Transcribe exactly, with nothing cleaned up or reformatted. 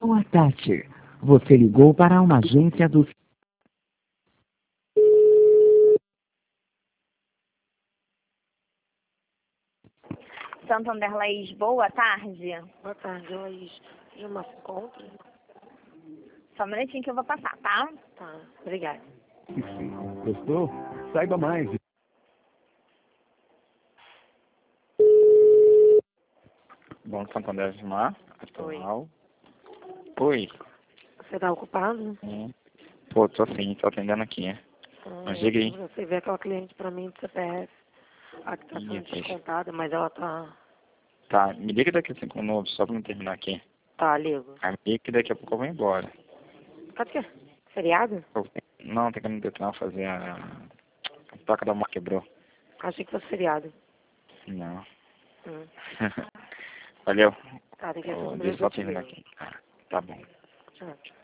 Boa tarde. Você ligou para uma agência do... Santander Laís, boa tarde. Boa tarde, Laís. Já me encontro? Só um minutinho que eu vou passar, tá? Tá, obrigada. Gostou? Saiba mais. Bom, Santander de Mar, atual. Oi. Você tá ocupado? Hum. Pô, tô sim, tô atendendo aqui. Ah, Mas diga aí. Você vê aquela cliente pra mim do C P F. A que tá sendo Isso. descontada, mas ela tá... Tá, me liga daqui a cinco minutos, só pra me terminar aqui. Tá, ligo. Aí me liga que daqui a pouco eu vou embora. Cadê? Feriado? Eu- Não, tem que ir no Detran fazer a... A placa da moto quebrou. Achei que fosse feriado. Não. Hum. Valeu. Tá, daqui a Ô, cinco deixa minutos eu só eu te terminar ligo. aqui. Ah, tá bom. Tchau.